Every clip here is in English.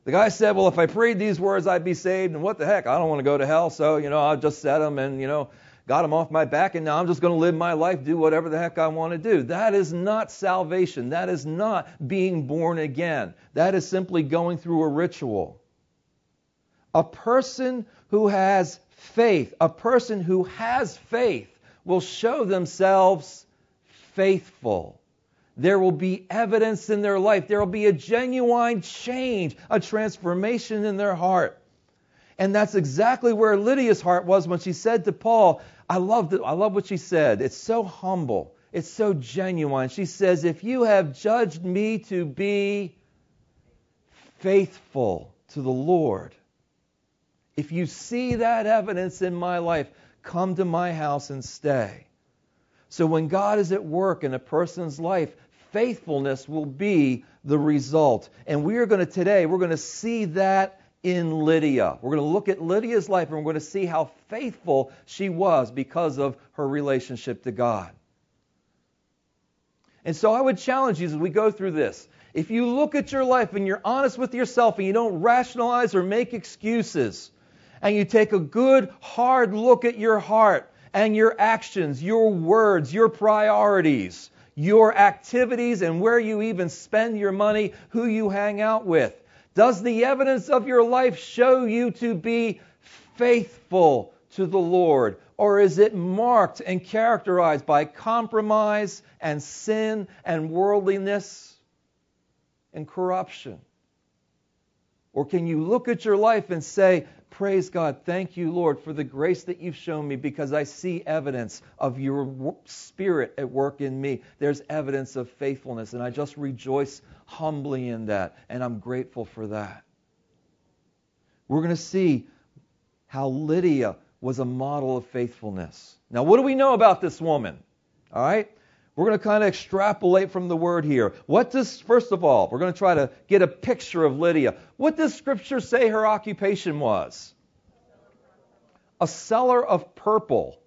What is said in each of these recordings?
The guy said, well, if I prayed these words, I'd be saved. And what the heck? I don't want to go to hell. So, I'll just set them and, got them off my back. And now I'm just going to live my life, do whatever the heck I want to do. That is not salvation. That is not being born again. That is simply going through a ritual. A person who has faith, will show themselves faithful. There will be evidence in their life. There will be a genuine change, a transformation in their heart. And that's exactly where Lydia's heart was when she said to Paul, I love what she said. It's so humble. It's so genuine. She says, if you have judged me to be faithful to the Lord, if you see that evidence in my life, come to my house and stay. So when God is at work in a person's life, faithfulness will be the result. And we're going to see that in Lydia. We're going to look at Lydia's life and we're going to see how faithful she was because of her relationship to God. And so I would challenge you as we go through this. If you look at your life and you're honest with yourself and you don't rationalize or make excuses, and you take a good, hard look at your heart and your actions, your words, your priorities, your activities, and where you even spend your money, who you hang out with. Does the evidence of your life show you to be faithful to the Lord? Or is it marked and characterized by compromise and sin and worldliness and corruption? Or can you look at your life and say, praise God, thank you, Lord, for the grace that you've shown me because I see evidence of your Spirit at work in me. There's evidence of faithfulness, and I just rejoice humbly in that, and I'm grateful for that. We're going to see how Lydia was a model of faithfulness. Now, what do we know about this woman? All right? We're going to kind of extrapolate from the word here. First of all, we're going to try to get a picture of Lydia. What does Scripture say her occupation was? A seller of purple.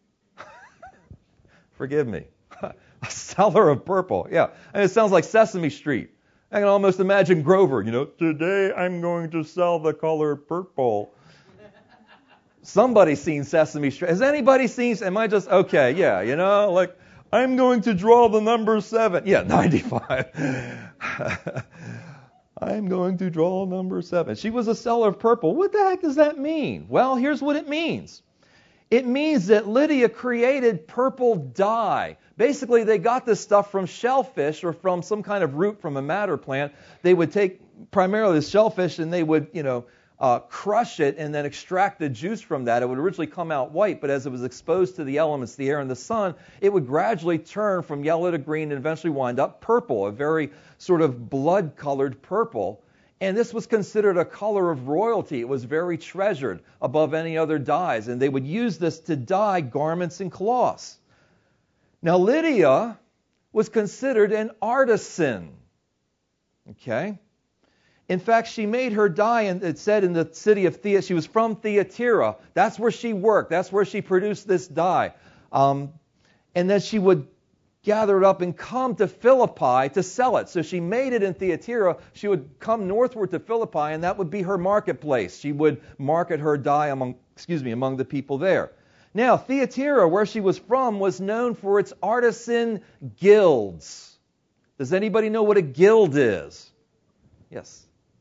Forgive me. A seller of purple. Yeah. And it sounds like Sesame Street. I can almost imagine Grover, today I'm going to sell the color purple. Somebody's seen Sesame Street. Has anybody seen? Am I just, okay, yeah, like, I'm going to draw the number 7. Yeah, 95. I'm going to draw number 7. She was a seller of purple. What the heck does that mean? Well, here's what it means. It means that Lydia created purple dye. Basically, they got this stuff from shellfish or from some kind of root from a madder plant. They would take primarily the shellfish and they would, crush it and then extract the juice from that. It would originally come out white, but as it was exposed to the elements, the air and the sun, it would gradually turn from yellow to green and eventually wind up purple, a very sort of blood-colored purple. And this was considered a color of royalty. It was very treasured above any other dyes, and they would use this to dye garments and cloths. Now, Lydia was considered an artisan. Okay? In fact, she made her dye, and it said in the city of Thyatira, she was from Thyatira. That's where she worked. That's where she produced this dye. And then she would gather it up and come to Philippi to sell it. So she made it in Thyatira. She would come northward to Philippi, and that would be her marketplace. She would market her dye among the people there. Now, Thyatira, where she was from, was known for its artisan guilds. Does anybody know what a guild is? Yes.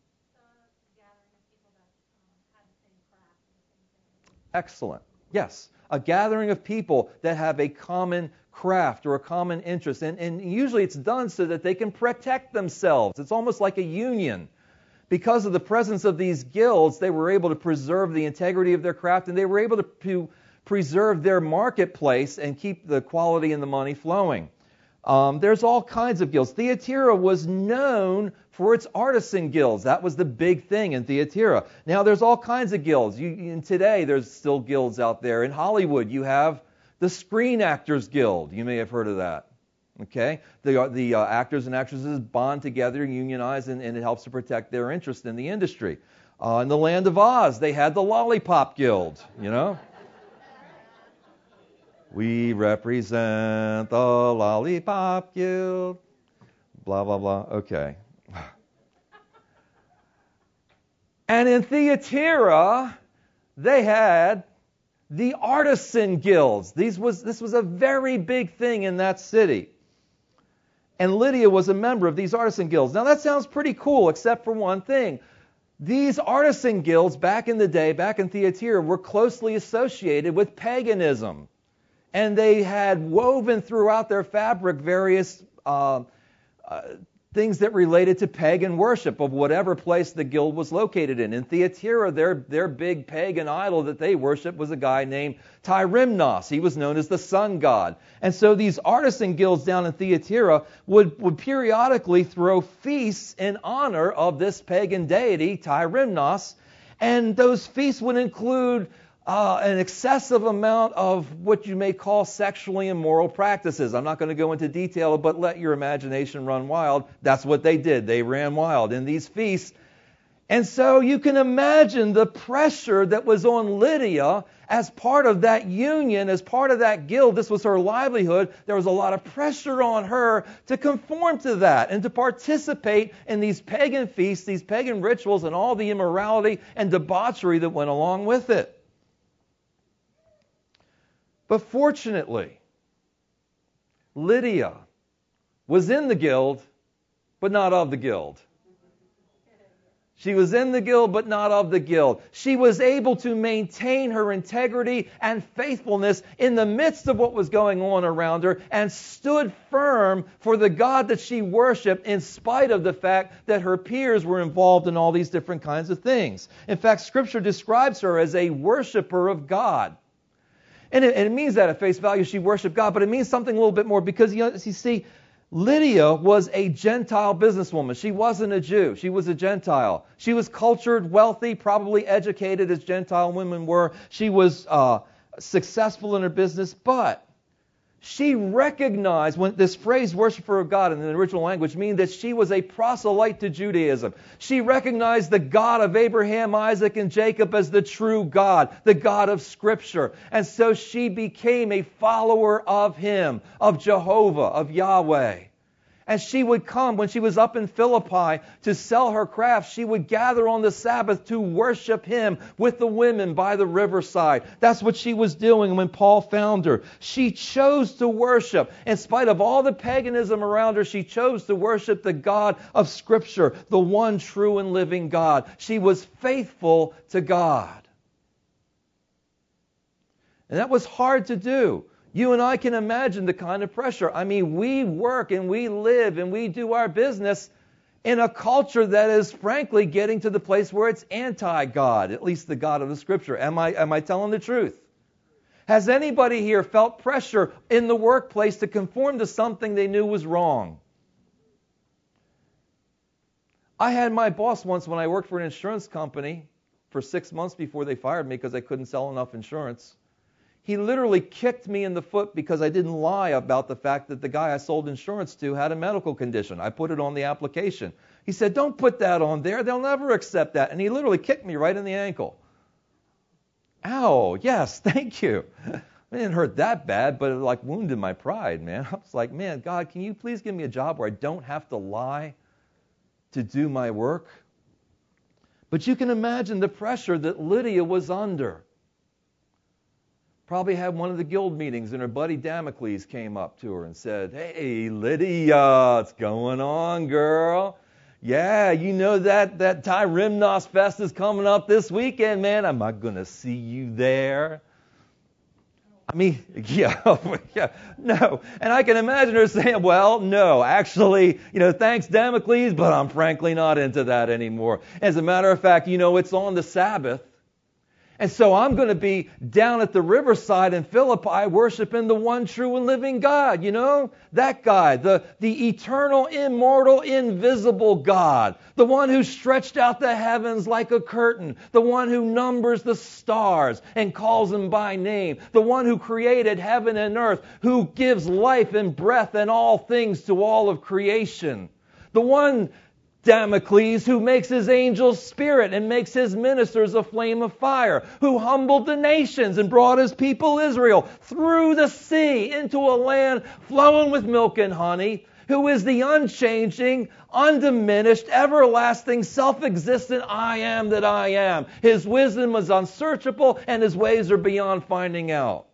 Excellent. Yes. A gathering of people that have a common craft or a common interest. And usually it's done so that they can protect themselves. It's almost like a union. Because of the presence of these guilds, they were able to preserve the integrity of their craft, and they were able to preserve their marketplace and keep the quality and the money flowing. There's all kinds of guilds. Thyatira was known for its artisan guilds. That was the big thing in Thyatira. Now, there's all kinds of guilds. Today, there's still guilds out there. In Hollywood, you have the Screen Actors Guild. You may have heard of that. Okay? The actors and actresses bond together, unionize, and it helps to protect their interest in the industry. In the Land of Oz, they had the Lollipop Guild, We represent the Lollipop Guild. Blah, blah, blah. Okay. And in Thyatira, they had the artisan guilds. This was a very big thing in that city. And Lydia was a member of these artisan guilds. Now that sounds pretty cool, except for one thing. These artisan guilds back in the day, back in Thyatira, were closely associated with paganism. And they had woven throughout their fabric various things that related to pagan worship of whatever place the guild was located in. In Thyatira, their big pagan idol that they worshiped was a guy named Tyrimnos. He was known as the sun god. And so these artisan guilds down in Thyatira would periodically throw feasts in honor of this pagan deity, Tyrimnos. And those feasts would include an excessive amount of what you may call sexually immoral practices. I'm not going to go into detail, but let your imagination run wild. That's what they did. They ran wild in these feasts. And so you can imagine the pressure that was on Lydia as part of that union, as part of that guild. This was her livelihood. There was a lot of pressure on her to conform to that and to participate in these pagan feasts, these pagan rituals, and all the immorality and debauchery that went along with it. But fortunately, Lydia was in the guild, but not of the guild. She was in the guild, but not of the guild. She was able to maintain her integrity and faithfulness in the midst of what was going on around her and stood firm for the God that she worshiped in spite of the fact that her peers were involved in all these different kinds of things. In fact, Scripture describes her as a worshiper of God. And it means that at face value she worshiped God, but it means something a little bit more because, you see, Lydia was a Gentile businesswoman. She wasn't a Jew. She was a Gentile. She was cultured, wealthy, probably educated as Gentile women were. She was successful in her business, but she recognized, when this phrase worshiper of God in the original language means that she was a proselyte to Judaism. She recognized the God of Abraham, Isaac, and Jacob as the true God, the God of Scripture. And so she became a follower of Him, of Jehovah, of Yahweh. And she would come, when she was up in Philippi to sell her crafts, she would gather on the Sabbath to worship Him with the women by the riverside. That's what she was doing when Paul found her. She chose to worship. In spite of all the paganism around her, she chose to worship the God of Scripture, the one true and living God. She was faithful to God. And that was hard to do. You and I can imagine the kind of pressure. I mean, we work and we live and we do our business in a culture that is frankly getting to the place where it's anti-God, at least the God of the Scripture. Am I telling the truth? Has anybody here felt pressure in the workplace to conform to something they knew was wrong? I had my boss once when I worked for an insurance company for 6 months before they fired me because I couldn't sell enough insurance. He literally kicked me in the foot because I didn't lie about the fact that the guy I sold insurance to had a medical condition. I put it on the application. He said, "Don't put that on there. They'll never accept that." And he literally kicked me right in the ankle. Ow, yes, thank you. It didn't hurt that bad, but it wounded my pride, man. I was like, man, God, can you please give me a job where I don't have to lie to do my work? But you can imagine the pressure that Lydia was under. Probably had one of the guild meetings and her buddy Damocles came up to her and said, "Hey, Lydia, what's going on, girl? Yeah, you know that Tyrimnos Fest is coming up this weekend, man. Am I going to see you there?" I mean, yeah, no. And I can imagine her saying, "Well, no, actually, thanks, Damocles, but I'm frankly not into that anymore. As a matter of fact, it's on the Sabbath. And so I'm going to be down at the riverside in Philippi worshiping the one true and living God, that guy, the eternal, immortal, invisible God, the one who stretched out the heavens like a curtain, the one who numbers the stars and calls them by name, the one who created heaven and earth, who gives life and breath and all things to all of creation, the one Damocles, who makes his angels spirit and makes his ministers a flame of fire, who humbled the nations and brought his people Israel through the sea into a land flowing with milk and honey, who is the unchanging, undiminished, everlasting, self-existent I am that I am. His wisdom is unsearchable, and his ways are beyond finding out.